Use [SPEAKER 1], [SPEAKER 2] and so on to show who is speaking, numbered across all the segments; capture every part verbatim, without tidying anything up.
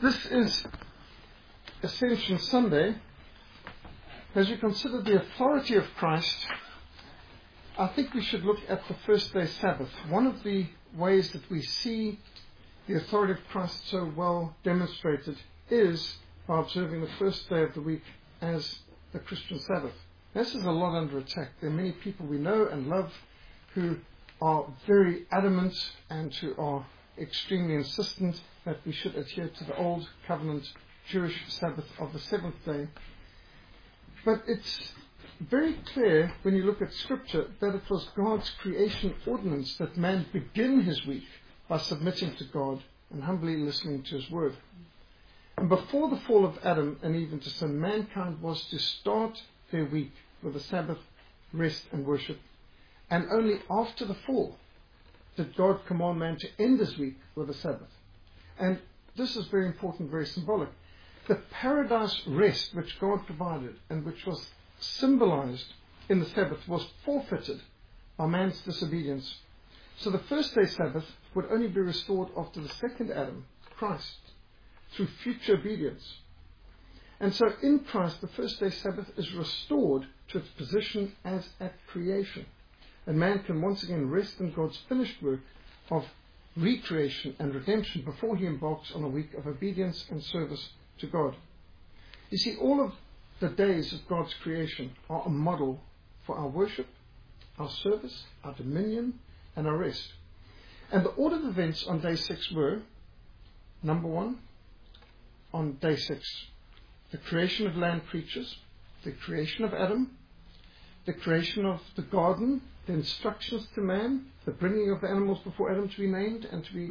[SPEAKER 1] This is Ascension Sunday. As we consider the authority of Christ, I think we should look at the first day Sabbath. One of the ways that we see the authority of Christ so well demonstrated is by observing the first day of the week as the Christian Sabbath. This is a lot under attack. There are many people we know and love who are very adamant and who are extremely insistent that we should adhere to the old covenant Jewish Sabbath of the seventh day. But it's very clear when you look at Scripture that it was God's creation ordinance that man begin his week by submitting to God and humbly listening to His word. And before the fall of Adam and Eve into sin, mankind was to start their week with a Sabbath, rest and worship. And only after the fall did God command man to end his week with a Sabbath. And this is very important, very symbolic. The paradise rest which God provided and which was symbolized in the Sabbath was forfeited by man's disobedience. So the first day Sabbath would only be restored after the second Adam, Christ, through future obedience. And so in Christ, the first day Sabbath is restored to its position as at creation. And man can once again rest in God's finished work of recreation and redemption before he embarks on a week of obedience and service to God. You see, all of the days of God's creation are a model for our worship, our service, our dominion, and our rest. And the order of events on day six were, number one, on day six, the creation of land creatures, the creation of Adam, the creation of the garden, the instructions to man, the bringing of the animals before Adam to be named and to be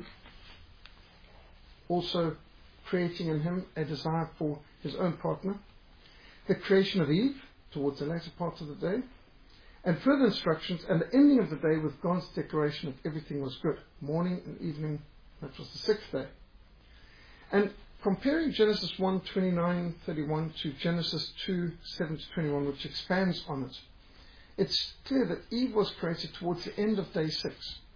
[SPEAKER 1] also creating in him a desire for his own partner, the creation of Eve towards the latter part of the day, and further instructions and the ending of the day with God's declaration that everything was good, morning and evening. That was the sixth day. And comparing Genesis one, twenty-nine, thirty-one to Genesis two, seven to twenty-one, which expands on it, it's clear that Eve was created towards the end of day six.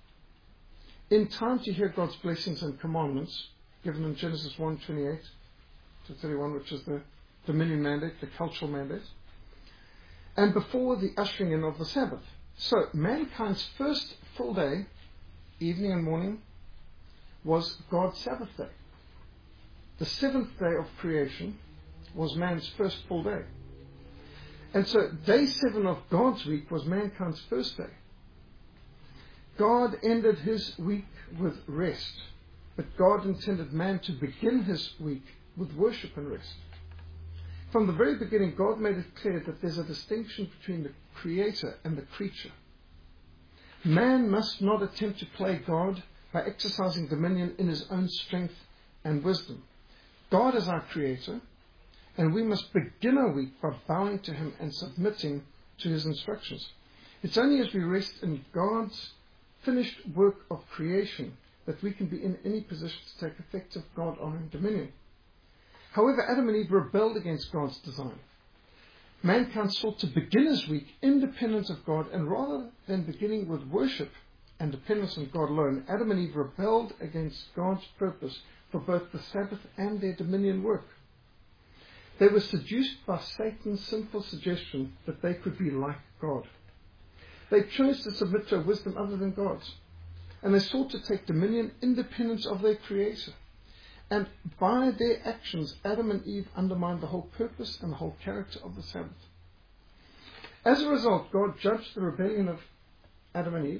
[SPEAKER 1] In time to hear God's blessings and commandments given in Genesis one, twenty-eight to thirty-one, which is the dominion mandate, the cultural mandate, and before the ushering in of the Sabbath. So mankind's first full day, evening and morning, was God's Sabbath day. The seventh day of creation was man's first full day. And so day seven of God's week was mankind's first day. God ended his week with rest, but God intended man to begin his week with worship and rest. From the very beginning, God made it clear that there's a distinction between the creator and the creature. Man must not attempt to play God by exercising dominion in his own strength and wisdom. God is our creator, and we must begin our week by bowing to him and submitting to his instructions. It's only as we rest in God's finished work of creation that we can be in any position to take effective God-honoring dominion. However, Adam and Eve rebelled against God's design. Mankind sought to begin his week independent of God, and rather than beginning with worship and dependence on God alone, Adam and Eve rebelled against God's purpose for both the Sabbath and their dominion work. They were seduced by Satan's sinful suggestion that they could be like God. They chose to submit to a wisdom other than God's, and they sought to take dominion independent of their Creator. And by their actions, Adam and Eve undermined the whole purpose and the whole character of the Sabbath. As a result, God judged the rebellion of Adam and Eve,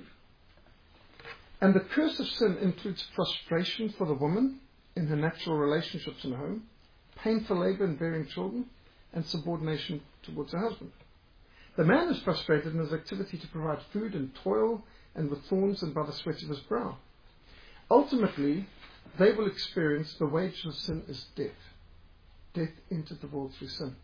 [SPEAKER 1] and the curse of sin includes frustration for the woman in her natural relationships in the home, painful labor in bearing children, and subordination towards her husband. The man is frustrated in his activity to provide food and toil, and with thorns and by the sweat of his brow. Ultimately, they will experience the wages of sin is death. Death entered the world through sin.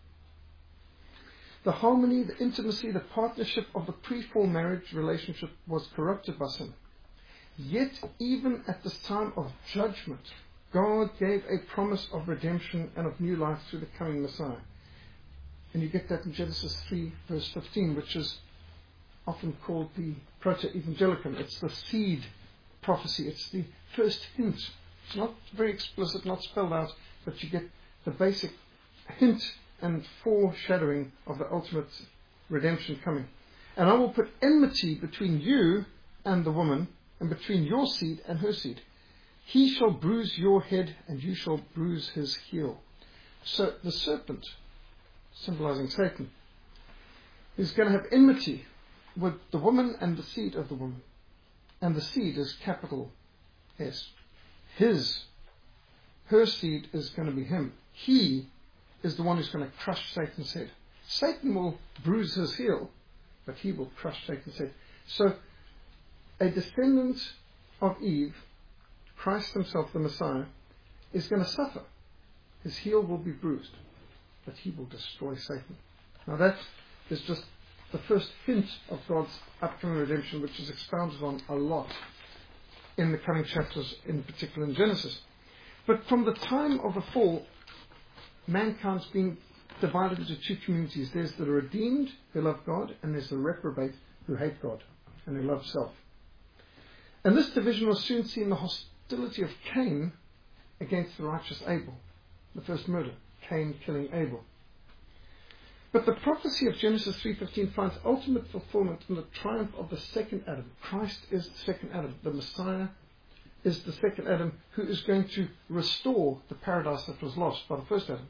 [SPEAKER 1] The harmony, the intimacy, the partnership of the pre-fall marriage relationship was corrupted by sin. Yet, even at this time of judgment, God gave a promise of redemption and of new life through the coming Messiah. And you get that in Genesis three, verse fifteen, which is often called the proto-evangelium. It's the seed prophecy. It's the first hint. It's not very explicit, not spelled out, but you get the basic hint and foreshadowing of the ultimate redemption coming. And I will put enmity between you and the woman, and between your seed and her seed. He shall bruise your head, and you shall bruise his heel. So the serpent, symbolizing Satan, is going to have enmity with the woman and the seed of the woman. And the seed is capital S. His, her seed is going to be him. He is the one who's going to crush Satan's head. Satan will bruise his heel, but he will crush Satan's head. So, a descendant of Eve, Christ himself, the Messiah, is going to suffer. His heel will be bruised, but he will destroy Satan. Now that is just the first hint of God's upcoming redemption, which is expounded on a lot in the coming chapters, in particular in Genesis. But from the time of the fall, mankind's been divided into two communities. There's the redeemed who love God, and there's the reprobate who hate God and who love self. And this division was soon seen in the hostility of Cain against the righteous Abel. The first murder, Cain killing Abel. But the prophecy of Genesis three fifteen finds ultimate fulfillment in the triumph of the second Adam. Christ is the second Adam. The Messiah is the second Adam, who is going to restore the paradise that was lost by the first Adam.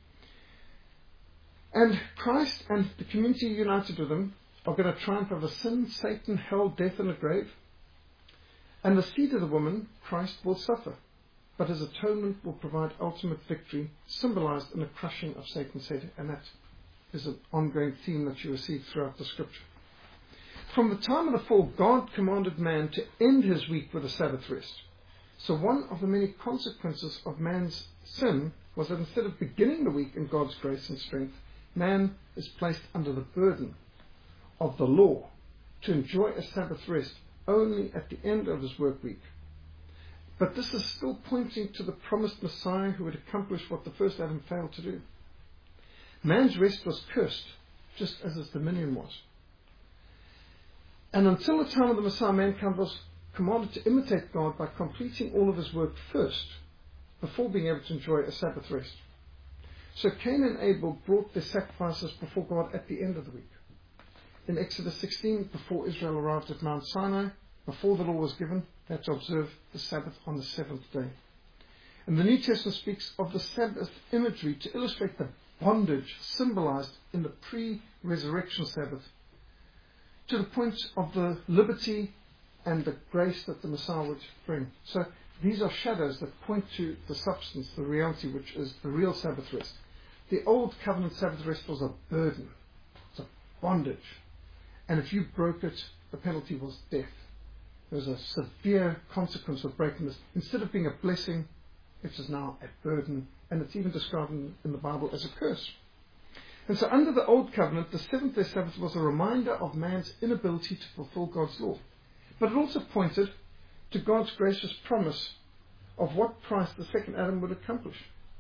[SPEAKER 1] And Christ and the community united with him are going to triumph over sin, Satan, hell, death, and the grave. And the seed of the woman, Christ, will suffer. But his atonement will provide ultimate victory, symbolized in the crushing of Satan's head. And that is an ongoing theme that you will see throughout the scripture. From the time of the fall, God commanded man to end his week with a Sabbath rest. So one of the many consequences of man's sin was that instead of beginning the week in God's grace and strength, man is placed under the burden of the law to enjoy a Sabbath rest only at the end of his work week. But this is still pointing to the promised Messiah who would accomplish what the first Adam failed to do. Man's rest was cursed, just as his dominion was. And until the time of the Messiah, mankind was commanded to imitate God by completing all of his work first, before being able to enjoy a Sabbath rest. So Cain and Abel brought their sacrifices before God at the end of the week. In Exodus sixteen, before Israel arrived at Mount Sinai, before the law was given, they had to observe the Sabbath on the seventh day. And the New Testament speaks of the Sabbath imagery to illustrate the bondage symbolized in the pre-resurrection Sabbath, to the point of the liberty and the grace that the Messiah would bring. So these are shadows that point to the substance, the reality, which is the real Sabbath rest. The old covenant Sabbath rest was a burden. It's a bondage. And if you broke it, the penalty was death. There was a severe consequence of breaking this. Instead of being a blessing, it is now a burden. And it's even described in, in the Bible as a curse. And so under the old covenant, the seventh day Sabbath was a reminder of man's inability to fulfill God's law. But it also pointed to God's gracious promise of what price the second Adam would accomplish.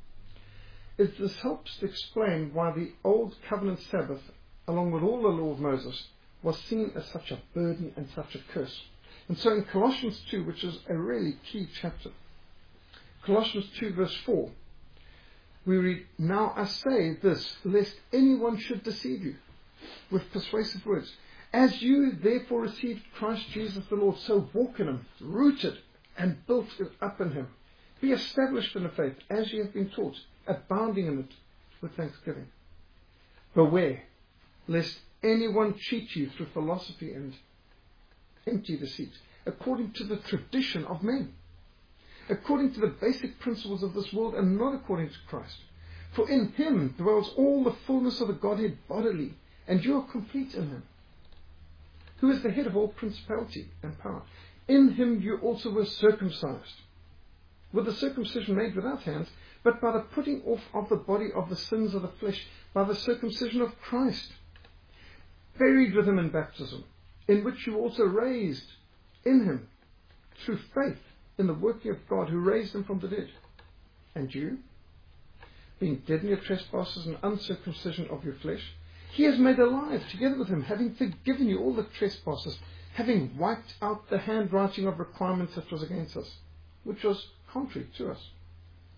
[SPEAKER 1] It, this helps to explain why the old covenant Sabbath, along with all the law of Moses, was seen as such a burden and such a curse. And so in Colossians two, which is a really key chapter, Colossians two verse four, we read, "Now I say this, lest anyone should deceive you with persuasive words. As you therefore received Christ Jesus the Lord, so walk in him, rooted and built up in him. Be established in the faith, as you have been taught, abounding in it with thanksgiving. Beware, lest anyone cheat you through philosophy and empty deceit, according to the tradition of men, according to the basic principles of this world, and not according to Christ. For in him dwells all the fullness of the Godhead bodily, and you are complete in him, who is the head of all principality and power. In him you also were circumcised, with the circumcision made without hands, but by the putting off of the body of the sins of the flesh, by the circumcision of Christ, buried with him in baptism, in which you also raised in him through faith in the working of God who raised him from the dead. And you, being dead in your trespasses and uncircumcision of your flesh, he has made alive together with him, having forgiven you all the trespasses, having wiped out the handwriting of requirements that was against us, which was contrary to us,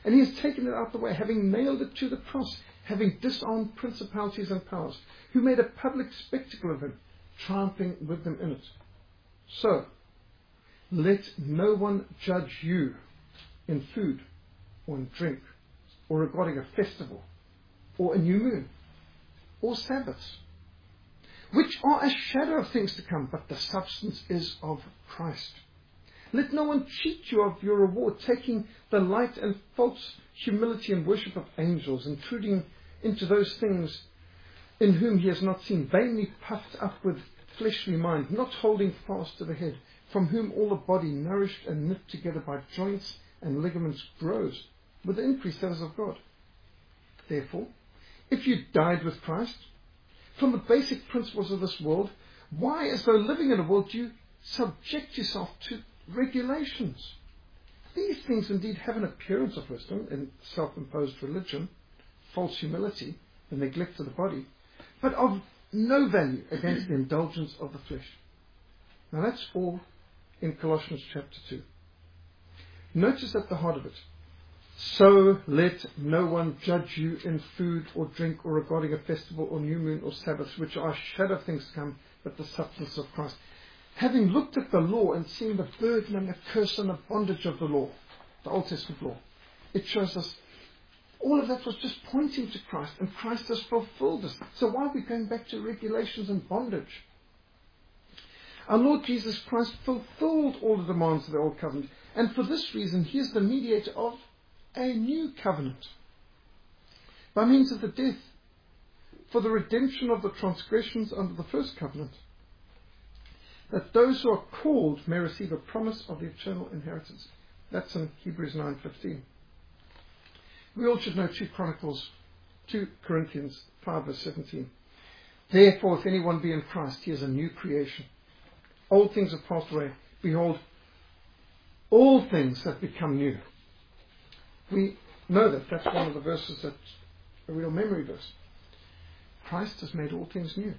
[SPEAKER 1] And he has taken it out of the way, having nailed it to the cross, having disarmed principalities and powers, who made a public spectacle of him, triumphing with them in it. So, let no one judge you in food or in drink, or regarding a festival, or a new moon, or Sabbaths, which are a shadow of things to come, but the substance is of Christ. Let no one cheat you of your reward, taking the light and false humility and worship of angels, intruding into those things in whom he has not seen, vainly puffed up with fleshly mind, not holding fast to the head, from whom all the body, nourished and knit together by joints and ligaments, grows with the increase that is of God. Therefore, if you died with Christ from the basic principles of this world, why, as though living in a world, do you subject yourself to regulations? These things indeed have an appearance of wisdom in self-imposed religion, false humility, the neglect of the body, but of no value against the indulgence of the flesh. Now that's all in Colossians chapter two. Notice at the heart of it, so let no one judge you in food or drink, or regarding a festival or new moon or Sabbaths, which are a shadow of things to come, but the substance of Christ. Having looked at the law and seen the burden and the curse and the bondage of the law, the Old Testament law, it shows us all of that was just pointing to Christ, and Christ has fulfilled this. So why are we going back to regulations and bondage? Our Lord Jesus Christ fulfilled all the demands of the Old Covenant, and for this reason he is the mediator of a new covenant, by means of the death for the redemption of the transgressions under the first covenant, that those who are called may receive a promise of the eternal inheritance. That's in Hebrews nine fifteen. We all should know two Chronicles, two Corinthians five verse seventeen. Therefore, if anyone be in Christ, he is a new creation. Old things have passed away. Behold, all things have become new. We know that. That's one of the verses that's a real memory verse. Christ has made all things new.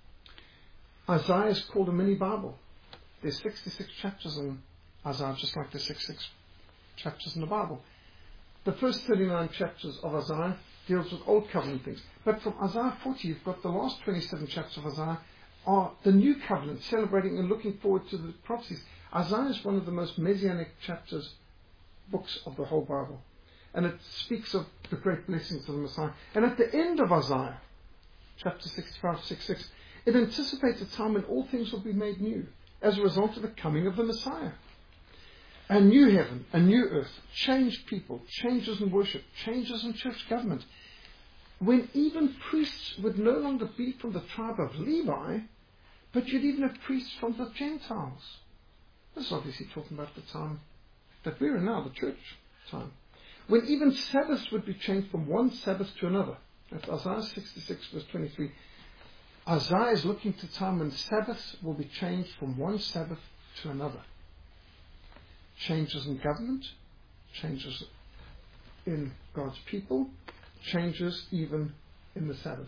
[SPEAKER 1] Isaiah is called a mini Bible. There's sixty-six chapters in Isaiah, just like there's sixty-six chapters in the Bible. The first thirty-nine chapters of Isaiah deals with Old Covenant things. But from Isaiah forty, you've got the last twenty-seven chapters of Isaiah are the New Covenant, celebrating and looking forward to the prophecies. Isaiah is one of the most messianic chapters, books of the whole Bible. And it speaks of the great blessings of the Messiah. And at the end of Isaiah, chapter sixty-five, sixty-six, it anticipates a time when all things will be made new as a result of the coming of the Messiah. A new heaven, a new earth, changed people, changes in worship, changes in church government. When even priests would no longer be from the tribe of Levi, but you'd even have priests from the Gentiles. This is obviously talking about the time that we're in now, the church time. When even Sabbaths would be changed from one Sabbath to another. That's Isaiah sixty-six verse twenty-three. Isaiah is looking to time when Sabbaths will be changed from one Sabbath to another. Changes in government, changes in God's people, changes even in the Sabbath.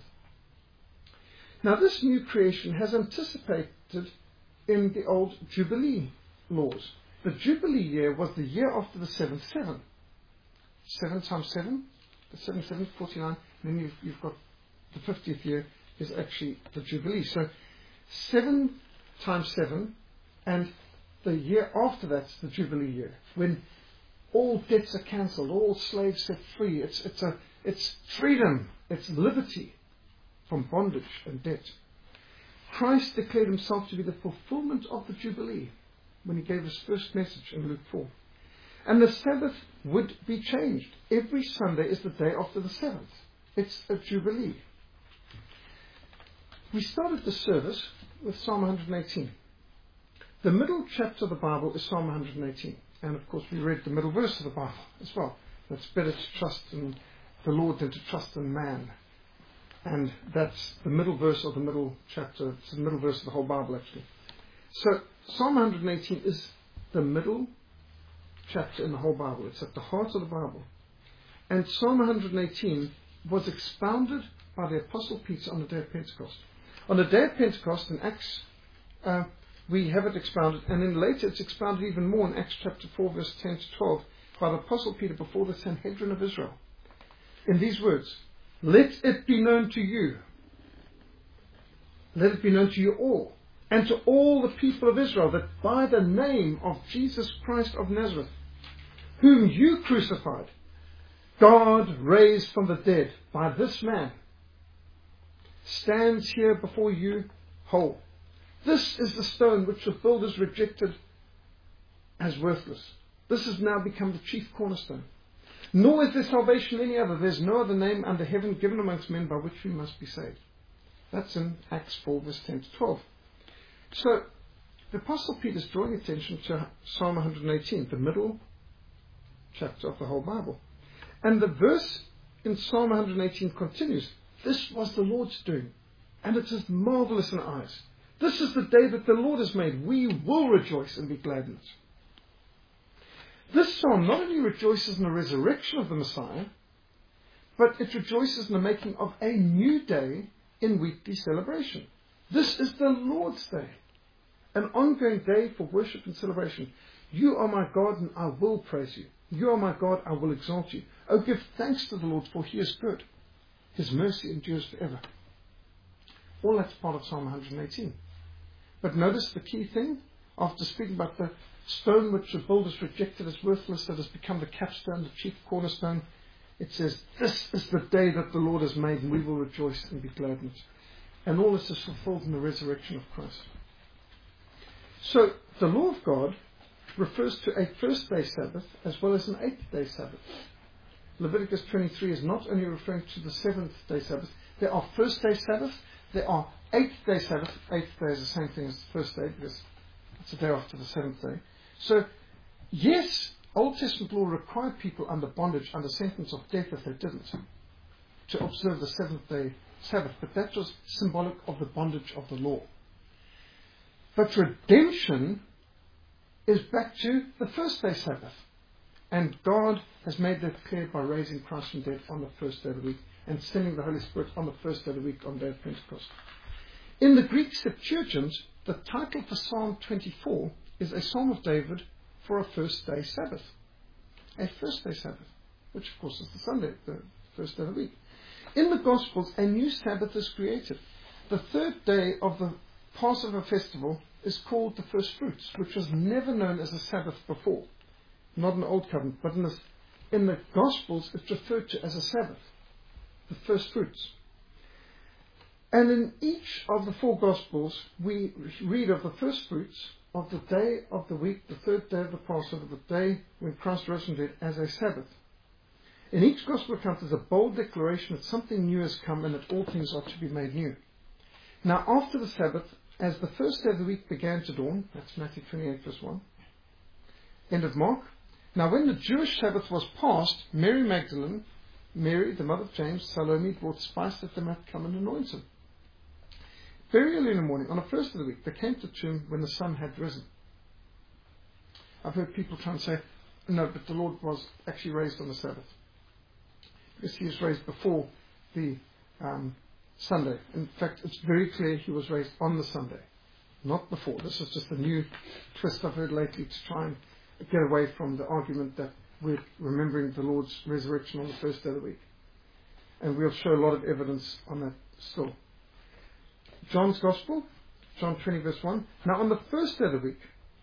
[SPEAKER 1] Now this new creation has anticipated in the old Jubilee laws. The Jubilee year was the year after the seventh seven. Seven times seven, the seven, seven, forty-nine, and then you've, you've got the fiftieth year is actually the Jubilee. So seven times seven, and the year after that's the Jubilee year, when all debts are cancelled, all slaves set free. It's, it's, a, it's freedom, it's liberty from bondage and debt. Christ declared himself to be the fulfillment of the Jubilee when he gave his first message in Luke four. And the Sabbath would be changed. Every Sunday is the day after the seventh. It's a Jubilee. We started the service with Psalm one eighteen. The middle chapter of the Bible is Psalm one eighteen. And of course we read the middle verse of the Bible as well. It's better to trust in the Lord than to trust in man. And that's the middle verse of the middle chapter. It's the middle verse of the whole Bible actually. So Psalm one eighteen is the middle chapter in the whole Bible. It's at the heart of the Bible. And Psalm one eighteen was expounded by the Apostle Peter on the day of Pentecost. On the day of Pentecost in Acts, uh, we have it expounded, and then later it's expounded even more in Acts chapter four verse ten to twelve, by the Apostle Peter before the Sanhedrin of Israel in these words, "Let it be known to you, let it be known to you all, and to all the people of Israel, that by the name of Jesus Christ of Nazareth, whom you crucified, God raised from the dead, by this man stands here before you whole. This is the stone which the builders rejected as worthless. This has now become the chief cornerstone. Nor is there salvation any other. There's no other name under heaven given amongst men by which we must be saved." That's in Acts four, verse ten to twelve. So, the Apostle Peter is drawing attention to Psalm one hundred eighteen, the middle chapter of the whole Bible. And the verse in Psalm one hundred eighteen continues, "This was the Lord's doing, and it is marvelous in our eyes. This is the day that the Lord has made. We will rejoice and be glad in it." This psalm not only rejoices in the resurrection of the Messiah, but it rejoices in the making of a new day in weekly celebration. This is the Lord's day, an ongoing day for worship and celebration. "You are my God, and I will praise you. You are my God, I will exalt you. Oh, give thanks to the Lord, for he is good. His mercy endures forever." All that's part of Psalm one hundred eighteen. But notice the key thing, after speaking about the stone which the builders rejected as worthless, that has become the capstone, the chief cornerstone, it says, "This is the day that the Lord has made, and we will rejoice and be glad in it." And all this is fulfilled in the resurrection of Christ. So, the law of God refers to a first day Sabbath as well as an eighth day Sabbath. Leviticus twenty-three is not only referring to the seventh day Sabbath. There are first day Sabbath, there are eighth day Sabbath. Eighth day is the same thing as the first day because it's the day after the seventh day. So, yes, Old Testament law required people under bondage, under sentence of death if they didn't, to observe the seventh day Sabbath, but that was symbolic of the bondage of the law. But redemption is back to the first day Sabbath. And God has made that clear by raising Christ from death on the first day of the week and sending the Holy Spirit on the first day of the week on the day of Pentecost. In the Greek Septuagint, the title for Psalm twenty-four is a Psalm of David for a first day Sabbath. A first day Sabbath, which of course is the Sunday, the first day of the week. In the Gospels, a new Sabbath is created. The third day of the Passover festival is called the first fruits, which was never known as a Sabbath before. Not in the Old Covenant, but in the, in the Gospels it's referred to as a Sabbath, the first fruits. And in each of the four Gospels we read of the first fruits of the day of the week, the third day of the Passover, the day when Christ rose from the dead, as a Sabbath. In each Gospel account there's a bold declaration that something new has come and that all things are to be made new. Now after the Sabbath, as the first day of the week began to dawn, that's Matthew twenty-eight verse one, end of Mark. Now when the Jewish Sabbath was past, Mary Magdalene, Mary, the mother of James, Salome, brought spice that they might come and anoint him. Very early in the morning, on the first of the week, they came to the tomb when the sun had risen. I've heard people try and say, no, but the Lord was actually raised on the Sabbath. Because he was raised before the um, Sunday. In fact, it's very clear he was raised on the Sunday, not before. This is just a new twist I've heard lately to try and get away from the argument that we're remembering the Lord's resurrection on the first day of the week. And we'll show a lot of evidence on that still. John's Gospel, John twenty verse one. Now on the first day of the week,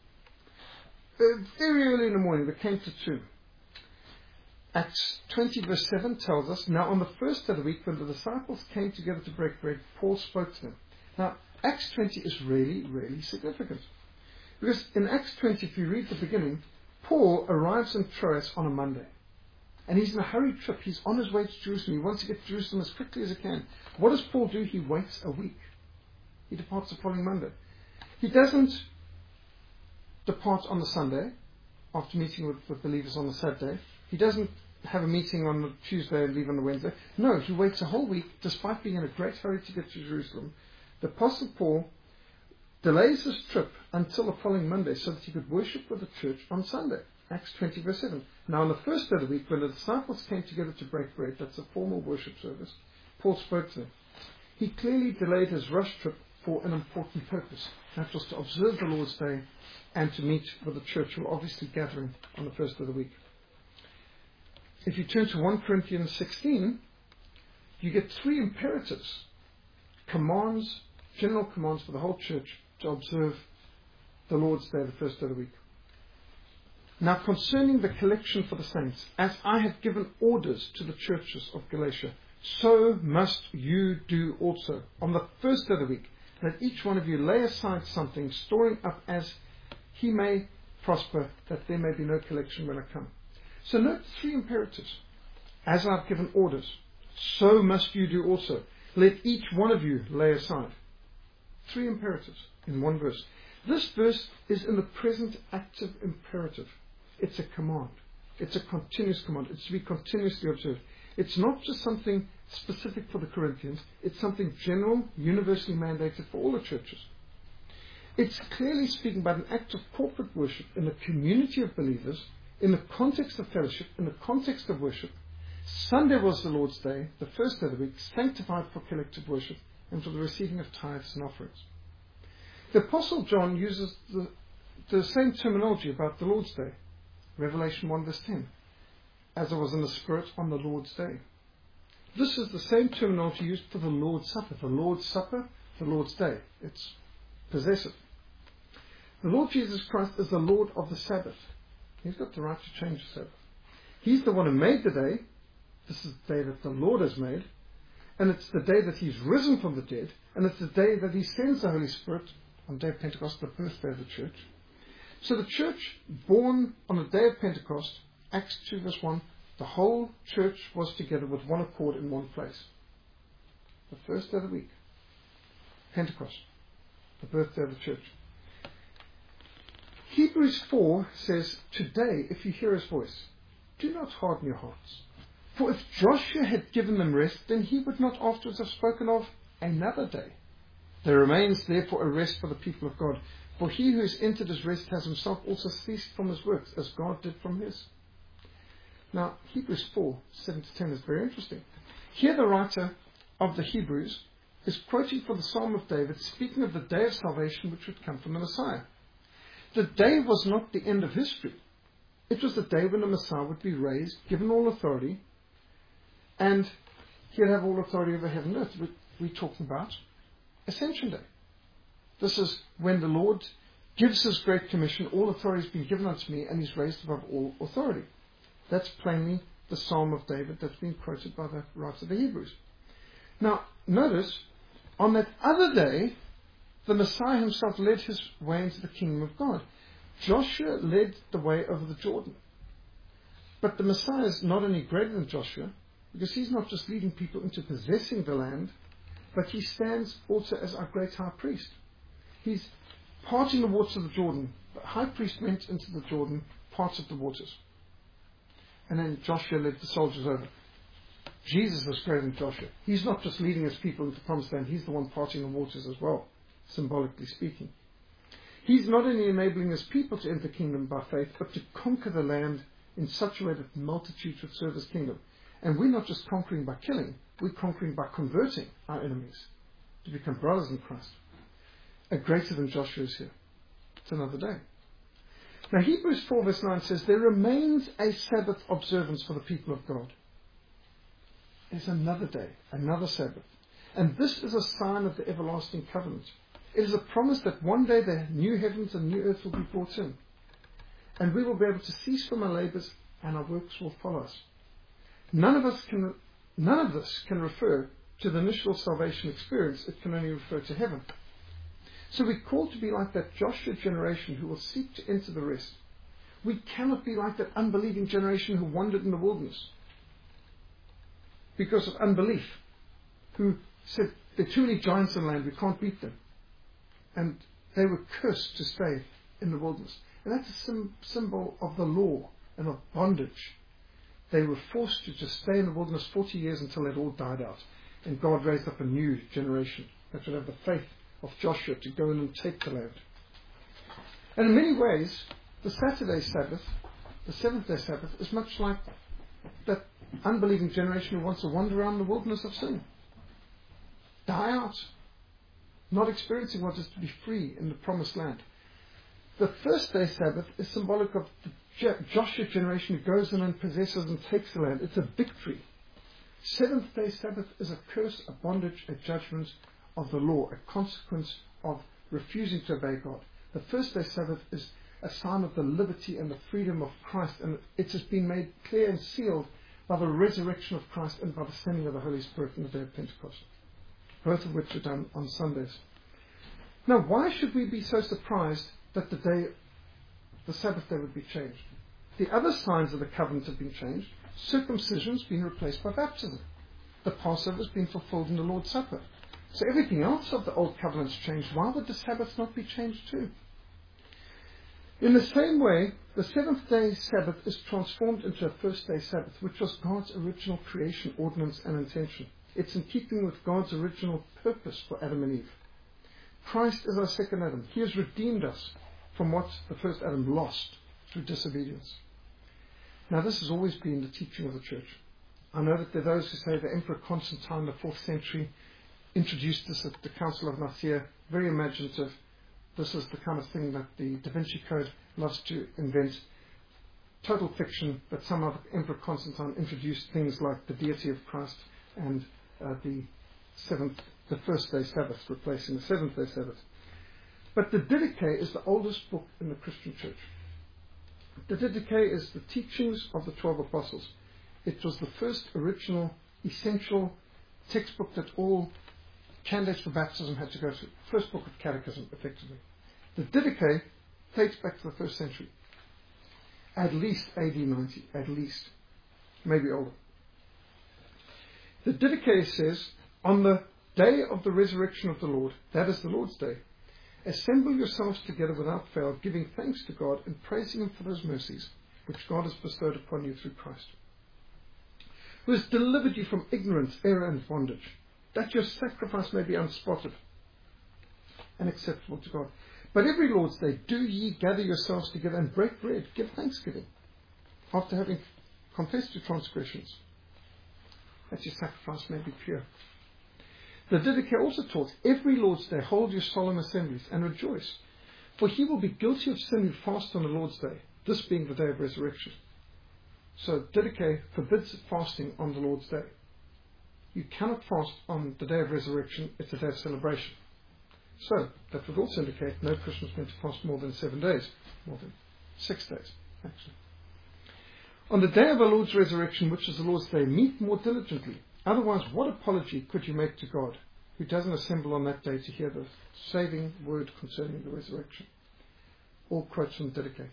[SPEAKER 1] very early in the morning, they came to the tomb. Acts twenty verse seven tells us, now on the first day of the week, when the disciples came together to break bread, Paul spoke to them. Now, Acts twenty is really, really significant. Because in Acts twenty, if you read the beginning, Paul arrives in Troas on a Monday. And he's in a hurried trip. He's on his way to Jerusalem. He wants to get to Jerusalem as quickly as he can. What does Paul do? He waits a week. He departs the following Monday. He doesn't depart on the Sunday after meeting with the believers on the Saturday. He doesn't have a meeting on the Tuesday and leave on the Wednesday. No, he waits a whole week despite being in a great hurry to get to Jerusalem. The Apostle Paul delays his trip until the following Monday so that he could worship with the church on Sunday. Acts twenty verse seven. Now on the first day of the week, when the disciples came together to break bread, that's a formal worship service, Paul spoke to them. He clearly delayed his rush trip for an important purpose. That was to observe the Lord's Day and to meet with the church who were obviously gathering on the first of the week. if you turn to First Corinthians sixteen, you get three imperatives, commands, general commands for the whole church to observe the Lord's Day, the first day of the week. Now, concerning the collection for the saints, as I have given orders to the churches of Galatia, so must you do also. On the first day of the week, let each one of you lay aside something, storing up as he may prosper, that there may be no collection when I come. So note three imperatives. As I've given orders, so must you do also. Let each one of you lay aside. Three imperatives in one verse. This verse is in the present active imperative. It's a command. It's a continuous command. It's to be continuously observed. It's not just something specific for the Corinthians. It's something general, universally mandated for all the churches. It's clearly speaking about an act of corporate worship in a community of believers, in the context of fellowship, in the context of worship. Sunday was the Lord's Day, the first day of the week, sanctified for collective worship and for the receiving of tithes and offerings. The Apostle John uses the, the same terminology about the Lord's Day. Revelation one verse ten. As I was in the Spirit on the Lord's Day. This is the same terminology used for the Lord's Supper. The Lord's Supper, the Lord's Day. It's possessive. The Lord Jesus Christ is the Lord of the Sabbath. He's got the right to change the Sabbath. He's the one who made the day. This is the day that the Lord has made. And it's the day that He's risen from the dead. And it's the day that He sends the Holy Spirit on the day of Pentecost, the birthday of the church. So the church, born on the day of Pentecost, Acts two verse one, the whole church was together with one accord in one place. The first day of the week, Pentecost, the birthday of the church. Hebrews four says, today, if you hear His voice, do not harden your hearts. For if Joshua had given them rest, then he would not afterwards have spoken of another day. There remains therefore a rest for the people of God. For he who has entered his rest has himself also ceased from his works, as God did from his. Now, Hebrews four, seven to ten is very interesting. Here the writer of the Hebrews is quoting from the Psalm of David, speaking of the day of salvation which would come from the Messiah. The day was not the end of history. It was the day when the Messiah would be raised, given all authority, and he'd have all authority over heaven and earth. We're talking about Ascension Day. This is when the Lord gives His great commission, all authority has been given unto me, and He's raised above all authority. That's plainly the Psalm of David that's been quoted by the writer of the Hebrews. Now, notice, on that other day, the Messiah Himself led His way into the kingdom of God. Joshua led the way over the Jordan. But the Messiah is not only greater than Joshua, because He's not just leading people into possessing the land, but He stands also as our great high priest. He's parting the waters of the Jordan. The high priest went into the Jordan, parted the waters. And then Joshua led the soldiers over. Jesus is greater than Joshua. He's not just leading His people into the promised land, He's the one parting the waters as well, symbolically speaking. He's not only enabling His people to enter the kingdom by faith, but to conquer the land in such a way that multitudes would serve His kingdom. And we're not just conquering by killing, we're conquering by converting our enemies to become brothers in Christ. A greater than Joshua is here. It's another day. Now Hebrews four verse nine says, there remains a Sabbath observance for the people of God. There's another day, another Sabbath. And this is a sign of the everlasting covenant. It is a promise that one day the new heavens and new earth will be brought in. And we will be able to cease from our labours and our works will follow us. None of us can, none of this can refer to the initial salvation experience. It can only refer to heaven. So we're called to be like that Joshua generation who will seek to enter the rest. We cannot be like that unbelieving generation who wandered in the wilderness because of unbelief, who said, there are too many giants in the land, we can't beat them. And they were cursed to stay in the wilderness. And that's a sim- symbol of the law and of bondage. They were forced to just stay in the wilderness forty years until it all died out. And God raised up a new generation that would have the faith of Joshua to go in and take the land. And in many ways, the Saturday Sabbath, the seventh day Sabbath, is much like that unbelieving generation who wants to wander around the wilderness of sin. Die out. Not experiencing what it is to be free in the promised land. The first day Sabbath is symbolic of the Je- Joshua generation who goes in and possesses and takes the land. It's a victory. Seventh day Sabbath is a curse, a bondage, a judgment of the law, a consequence of refusing to obey God. The first day Sabbath is a sign of the liberty and the freedom of Christ, and it has been made clear and sealed by the resurrection of Christ and by the sending of the Holy Spirit on the day of Pentecost, both of which are done on Sundays. Now, why should we be so surprised that the day, the Sabbath day, would be changed? The other signs of the covenant have been changed. Circumcision has been replaced by baptism. The Passover has been fulfilled in the Lord's Supper. So everything else of the Old Covenant has changed. Why would the Sabbath not be changed too? In the same way, the seventh day Sabbath is transformed into a first day Sabbath, which was God's original creation, ordinance and intention. It's in keeping with God's original purpose for Adam and Eve. Christ is our second Adam. He has redeemed us from what the first Adam lost through disobedience. Now, this has always been the teaching of the church. I know that there are those who say the Emperor Constantine in the fourth century introduced this at the Council of Nicaea, very imaginative. This is the kind of thing that the Da Vinci Code loves to invent. Total fiction, but somehow Emperor Constantine introduced things like the deity of Christ and uh, the seventh, the first day Sabbath, replacing the seventh day Sabbath. But the Didache is the oldest book in the Christian church. The Didache is the teachings of the twelve apostles. It was the first original, essential textbook that all candidates for baptism had to go through. First book of catechism, effectively. The Didache dates back to the first century. At least A D ninety, at least. Maybe older. The Didache says, on the day of the resurrection of the Lord, that is the Lord's day, assemble yourselves together without fail, giving thanks to God and praising Him for those mercies which God has bestowed upon you through Christ, who has delivered you from ignorance, error and bondage, that your sacrifice may be unspotted and acceptable to God. But every Lord's day do ye gather yourselves together and break bread, give thanksgiving, after having confessed your transgressions, that your sacrifice may be pure. The Didache also taught, every Lord's day hold your solemn assemblies and rejoice, for he will be guilty of sin who fasts on the Lord's day, this being the day of resurrection. So Didache forbids fasting on the Lord's day. You cannot fast on the day of resurrection, it's a day of celebration. So that would also indicate no Christian is meant to fast more than seven days, more than six days, actually. On the day of our Lord's resurrection, which is the Lord's day, meet more diligently. Otherwise, what apology could you make to God, who doesn't assemble on that day to hear the saving word concerning the resurrection? All quotes from Didache.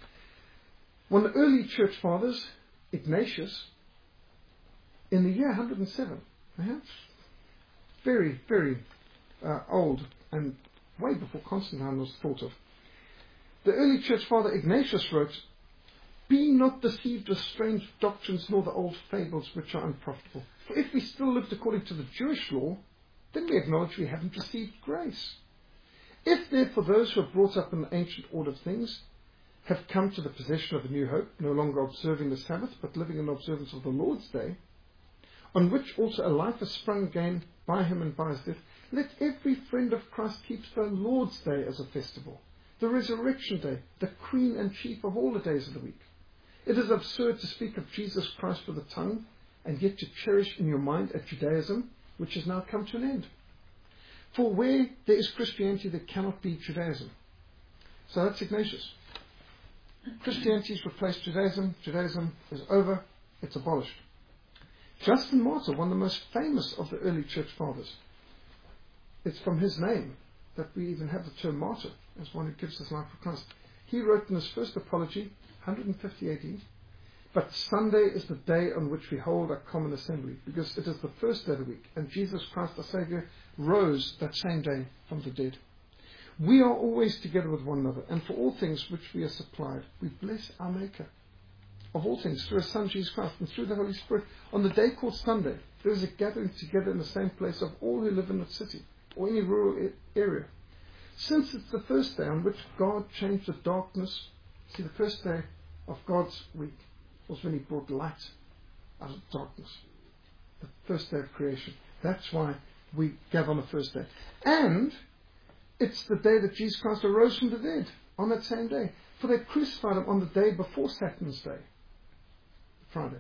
[SPEAKER 1] One of the early church fathers, Ignatius, in the year one hundred seven, perhaps, very, very uh, old and way before Constantine was thought of, the early church father Ignatius wrote, be not deceived with strange doctrines nor the old fables which are unprofitable. For if we still lived according to the Jewish law, then we acknowledge we haven't received grace. If therefore those who are brought up in the ancient order of things have come to the possession of a new hope, no longer observing the Sabbath, but living in observance of the Lord's day, on which also a life has sprung again by him and by his death, let every friend of Christ keep the Lord's day as a festival, the resurrection day, the queen and chief of all the days of the week. It is absurd to speak of Jesus Christ with the tongue, and yet to cherish in your mind a Judaism which has now come to an end. For where there is Christianity, there cannot be Judaism. So that's Ignatius. Christianity has replaced Judaism. Judaism is over. It's abolished. Justin Martyr, one of the most famous of the early church fathers. It's from his name that we even have the term martyr, as one who gives his life for Christ. He wrote in his first apology, one hundred fifty A D, but Sunday is the day on which we hold a common assembly, because it is the first day of the week, and Jesus Christ our Saviour rose that same day from the dead. We are always together with one another, and for all things which we are supplied, we bless our Maker. Of all things, through His Son Jesus Christ, and through the Holy Spirit, on the day called Sunday, there is a gathering together in the same place of all who live in the city, or any rural area. Since it's the first day on which God changed the darkness, see, the first day of God's week was when He brought light out of darkness. The first day of creation. That's why we gather on the first day. And it's the day that Jesus Christ arose from the dead, on that same day. For they crucified him on the day before Saturn's day, Friday.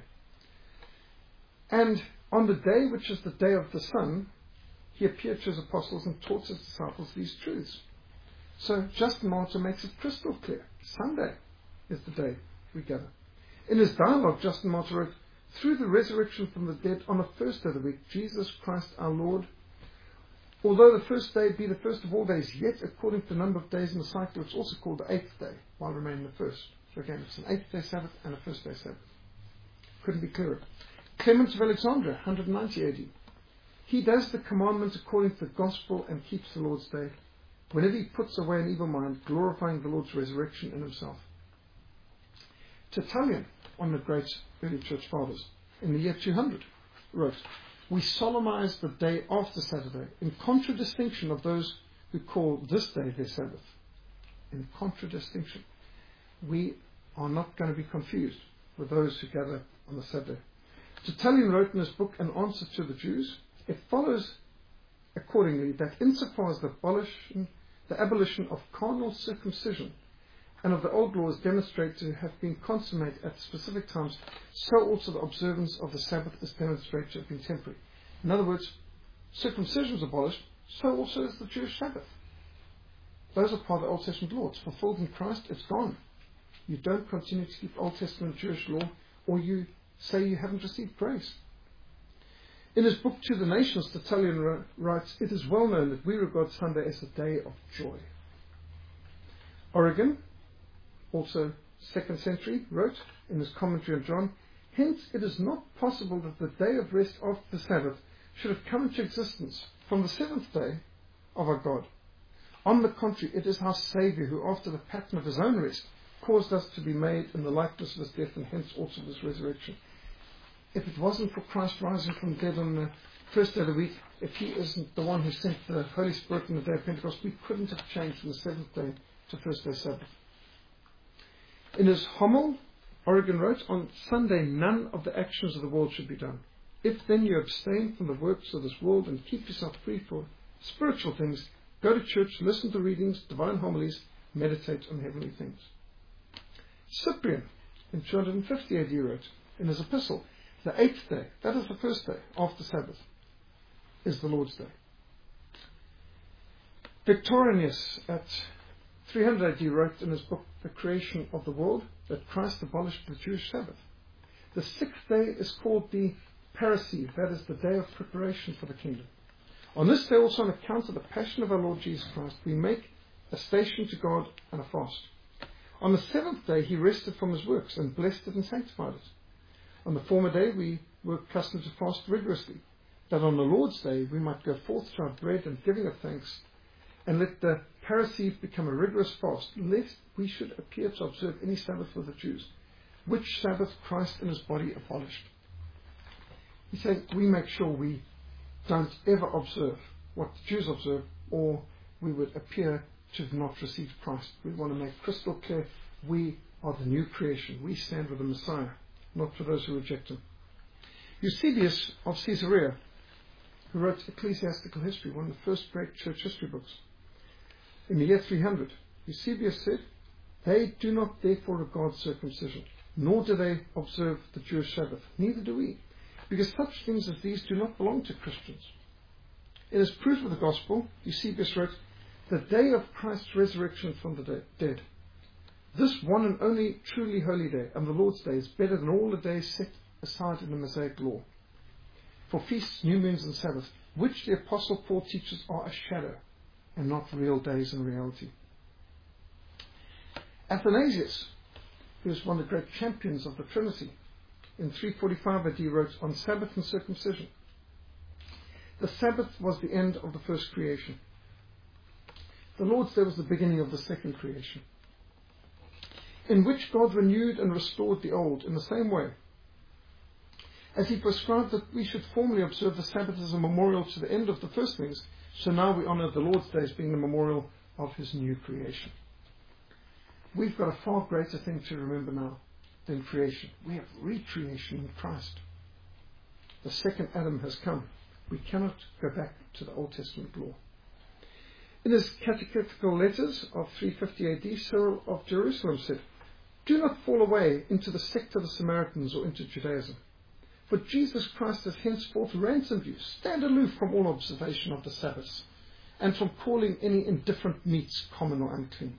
[SPEAKER 1] And on the day which is the day of the sun, he appeared to his apostles and taught his disciples these truths. So Justin Martyr makes it crystal clear. Sunday is the day we gather. In his dialogue, Justin Martyr wrote, through the resurrection from the dead on the first day of the week, Jesus Christ our Lord, although the first day be the first of all days, yet according to the number of days in the cycle, it's also called the eighth day, while remaining the first. So again, it's an eighth day Sabbath and a first day Sabbath. Couldn't be clearer. Clement of Alexandria, one hundred ninety A D. He does the commandment according to the gospel and keeps the Lord's day, whenever he puts away an evil mind, glorifying the Lord's resurrection in himself. Tertullian, one of the great early church fathers, in the year two hundred, wrote, we solemnize the day after Saturday, in contradistinction of those who call this day their Sabbath. In contradistinction. We are not going to be confused with those who gather on the Saturday. Tertullian wrote in his book, An Answer to the Jews, it follows accordingly that insofar as the abolition, the abolition of carnal circumcision and of the old laws demonstrate to have been consummated at specific times, so also the observance of the Sabbath is demonstrated to have been temporary. In other words, circumcision is abolished, so also is the Jewish Sabbath. Those are part of the Old Testament law. It's fulfilled in Christ, it's gone. You don't continue to keep Old Testament Jewish law, or you say you haven't received grace. In his book To the Nations, Tertullian writes, it is well known that we regard Sunday as a day of joy. Origen, also second century, wrote in his commentary on John, hence it is not possible that the day of rest after the Sabbath should have come into existence from the seventh day of our God. On the contrary, it is our Saviour who, after the pattern of his own rest, caused us to be made in the likeness of his death and hence also of his resurrection. If it wasn't for Christ rising from the dead on the first day of the week, if he isn't the one who sent the Holy Spirit on the day of Pentecost, we couldn't have changed from the seventh day to first day Sabbath. In his homil, Origen wrote, on Sunday none of the actions of the world should be done. If then you abstain from the works of this world and keep yourself free for spiritual things, go to church, listen to readings, divine homilies, meditate on heavenly things. Cyprian, in two hundred fifty A D, wrote in his epistle, the eighth day, that is the first day after Sabbath, is the Lord's day. Victorinus at three hundred A D wrote in his book, The Creation of the World, that Christ abolished the Jewish Sabbath. The sixth day is called the Parasceve, that is the day of preparation for the kingdom. On this day also, on account of the passion of our Lord Jesus Christ, we make a station to God and a fast. On the seventh day he rested from his works and blessed it and sanctified it. On the former day we were accustomed to fast rigorously, that on the Lord's day we might go forth to our bread and giving of thanks, and let the Parasceve become a rigorous fast, lest we should appear to observe any Sabbath with the Jews, which Sabbath Christ in his body abolished. He said we make sure we don't ever observe what the Jews observe, or we would appear to have not received Christ. We want to make crystal clear we are the new creation. We stand with the Messiah, not for those who reject him. Eusebius of Caesarea, who wrote Ecclesiastical History, one of the first great church history books, in the year three hundred, Eusebius said, they do not therefore regard circumcision, nor do they observe the Jewish Sabbath. Neither do we, because such things as these do not belong to Christians. It is proof of the gospel, Eusebius wrote, the day of Christ's resurrection from the dead. This one and only truly holy day, and the Lord's day, is better than all the days set aside in the Mosaic law. For feasts, new moons, and Sabbaths, which the Apostle Paul teaches are a shadow, and not real days in reality. Athanasius, who is one of the great champions of the Trinity, in three forty-five A D wrote on Sabbath and circumcision. The Sabbath was the end of the first creation. The Lord's Day was the beginning of the second creation, in which God renewed and restored the old in the same way, as he prescribed that we should formally observe the Sabbath as a memorial to the end of the first things, so now we honour the Lord's Day as being the memorial of his new creation. We've got a far greater thing to remember now than creation. We have recreation in Christ. The second Adam has come. We cannot go back to the Old Testament law. In his catechetical letters of three fifty A D, Cyril of Jerusalem said, "Do not fall away into the sect of the Samaritans or into Judaism. For Jesus Christ has henceforth ransomed you. Stand aloof from all observation of the Sabbaths, and from calling any indifferent meats common or unclean."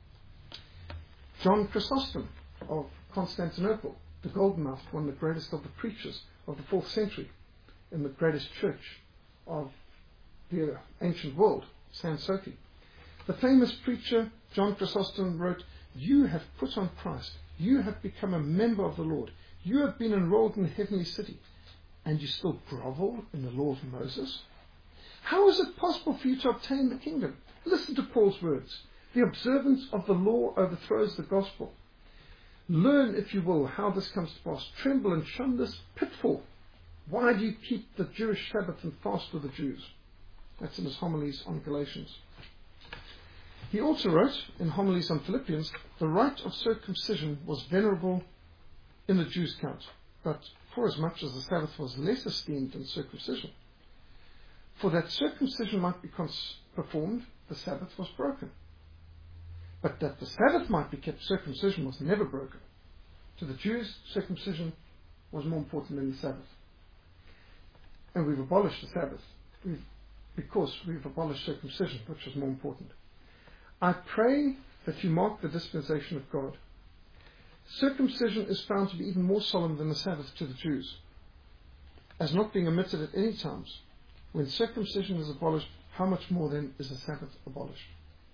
[SPEAKER 1] John Chrysostom of Constantinople, the Golden-Mouthed, one of the greatest of the preachers of the fourth century, in the greatest church of the ancient world, San Sophie. The famous preacher John Chrysostom wrote, "You have put on Christ. You have become a member of the Lord. You have been enrolled in the heavenly city, and you still grovel in the law of Moses? How is it possible for you to obtain the kingdom?" Listen to Paul's words. "The observance of the law overthrows the gospel. Learn, if you will, how this comes to pass. Tremble and shun this pitfall. Why do you keep the Jewish Sabbath and fast with the Jews?" That's in his homilies on Galatians. He also wrote in homilies on Philippians, "The rite of circumcision was venerable in the Jews' count, but forasmuch as the Sabbath was less esteemed than circumcision, for that circumcision might be cons- performed, the Sabbath was broken. But that the Sabbath might be kept, circumcision was never broken." To the Jews, circumcision was more important than the Sabbath. And we've abolished the Sabbath we've, because we've abolished circumcision, which was more important. I pray that you mark the dispensation of God. Circumcision is found to be even more solemn than the Sabbath to the Jews, as not being omitted at any times. When circumcision is abolished, how much more then is the Sabbath abolished?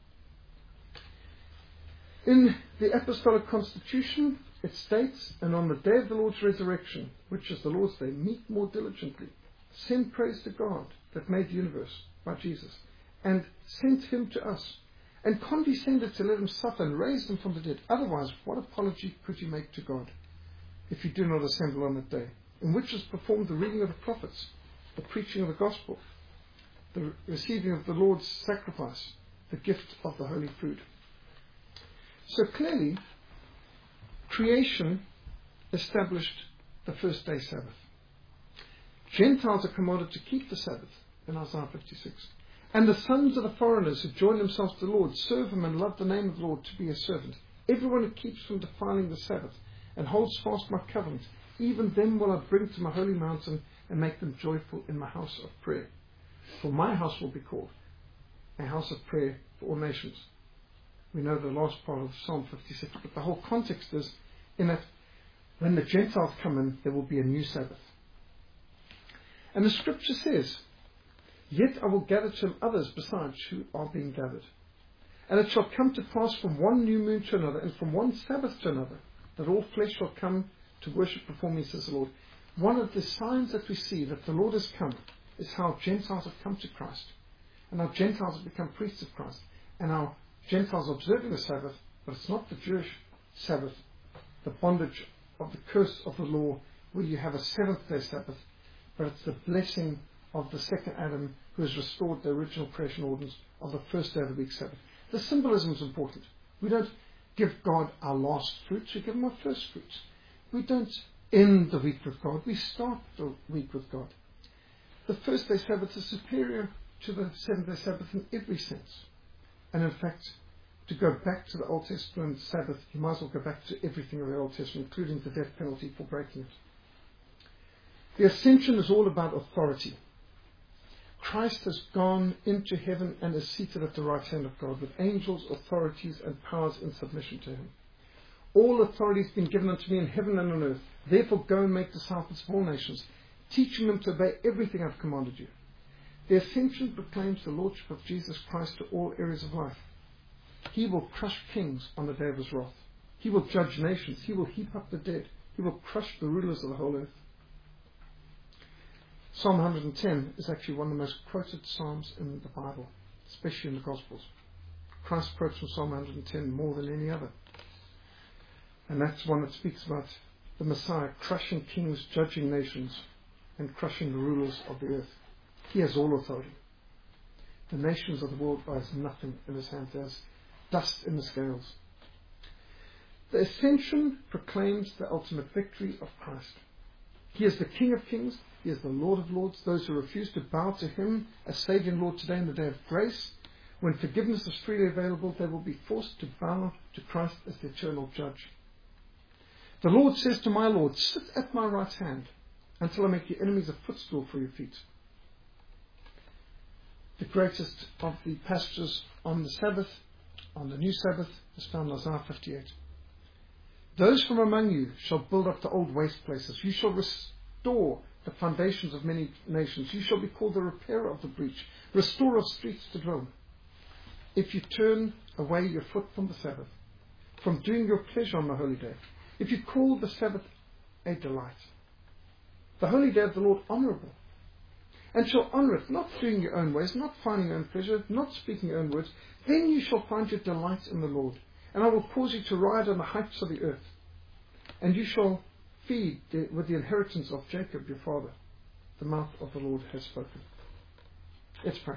[SPEAKER 1] In the Apostolic Constitution, it states, "And on the day of the Lord's resurrection, which is the Lord's day, meet more diligently. Send praise to God that made the universe by Jesus, and sent him to us, and condescended to let him suffer and raise him from the dead. Otherwise, what apology could you make to God if you do not assemble on that day, in which is performed the reading of the prophets, the preaching of the gospel, the receiving of the Lord's sacrifice, the gift of the holy food?" So clearly, creation established the first day Sabbath. Gentiles are commanded to keep the Sabbath in Isaiah fifty-six. And the sons of the foreigners who join themselves to the Lord serve him and love the name of the Lord to be a servant. Everyone who keeps from defiling the Sabbath and holds fast my covenant, even them will I bring to my holy mountain and make them joyful in my house of prayer. For my house will be called a house of prayer for all nations. We know the last part of Psalm fifty-six, but the whole context is in that when the Gentiles come in, there will be a new Sabbath. And the scripture says, "Yet I will gather to him others besides who are being gathered. And it shall come to pass from one new moon to another, and from one Sabbath to another, that all flesh shall come to worship before me, says the Lord." One of the signs that we see that the Lord has come is how Gentiles have come to Christ, and how Gentiles have become priests of Christ, and how Gentiles are observing the Sabbath, but it's not the Jewish Sabbath, the bondage of the curse of the law, where you have a seventh day Sabbath, but it's the blessing of the second Adam who has restored the original creation ordinance of the first day of the week Sabbath. The symbolism is important. We don't give God our last fruits, we give him our first fruits. We don't end the week with God, we start the week with God. The first day Sabbath is superior to the seventh day Sabbath in every sense. And in fact, to go back to the Old Testament Sabbath, you might as well go back to everything of the Old Testament, including the death penalty for breaking it. The ascension is all about authority. Christ has gone into heaven and is seated at the right hand of God, with angels, authorities, and powers in submission to him. "All authority has been given unto me in heaven and on earth. Therefore go and make disciples of all nations, teaching them to obey everything I have commanded you." The ascension proclaims the lordship of Jesus Christ to all areas of life. He will crush kings on the day of his wrath. He will judge nations. He will heap up the dead. He will crush the rulers of the whole earth. Psalm one hundred ten is actually one of the most quoted psalms in the Bible, especially in the Gospels. Christ quotes from Psalm one hundred ten more than any other. And that's one that speaks about the Messiah crushing kings, judging nations, and crushing the rulers of the earth. He has all authority. The nations of the world are as nothing in his hand, as dust in the scales. The ascension proclaims the ultimate victory of Christ. He is the King of kings. He is the Lord of lords. Those who refuse to bow to him as Saviour and Lord today in the day of grace When forgiveness is freely available, they will be forced to bow to Christ as the eternal judge. The Lord says to my Lord, sit at my right hand until I make your enemies a footstool for your feet. The greatest of the passages on the Sabbath, on the new Sabbath, is found in Isaiah fifty-eight. Those from among you shall build up the old waste places. You shall restore the foundations of many nations. You shall be called the repairer of the breach, restorer of streets to dwell. If you turn away your foot from the Sabbath, from doing your pleasure on the holy day, if you call the Sabbath a delight, the holy day of the Lord honourable, and shall honour it, not doing your own ways, not finding your own pleasure, not speaking your own words, then you shall find your delight in the Lord. And I will cause you to ride on the heights of the earth, and you shall feed the, with the inheritance of Jacob your father. The mouth of the Lord has spoken. Let's pray.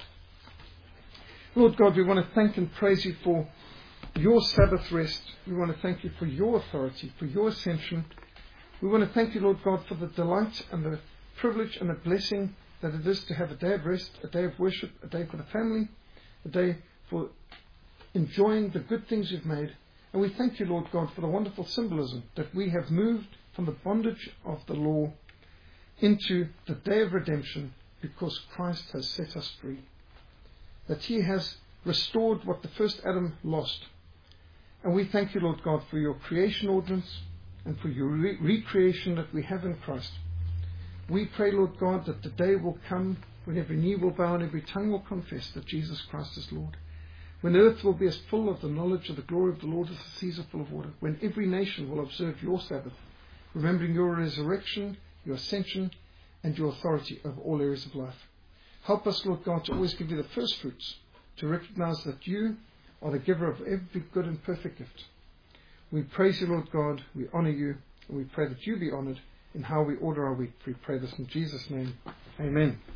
[SPEAKER 1] Lord God, we want to thank and praise you for your Sabbath rest. We want to thank you for your authority, for your ascension. We want to thank you, Lord God, for the delight and the privilege and the blessing that it is to have a day of rest, a day of worship, a day for the family, a day for enjoying the good things you've made. And we thank you, Lord God, for the wonderful symbolism that we have moved from the bondage of the law into the day of redemption because Christ has set us free. That he has restored what the first Adam lost. And we thank you, Lord God, for your creation ordinance and for your re- recreation that we have in Christ. We pray, Lord God, that the day will come when every knee will bow and every tongue will confess that Jesus Christ is Lord. When earth will be as full of the knowledge of the glory of the Lord as the seas are full of water. When every nation will observe your Sabbath, remembering your resurrection, your ascension, and your authority over all areas of life. Help us, Lord God, to always give you the first fruits, to recognize that you are the giver of every good and perfect gift. We praise you, Lord God, we honor you, and we pray that you be honored in how we order our week. We pray this in Jesus' name. Amen.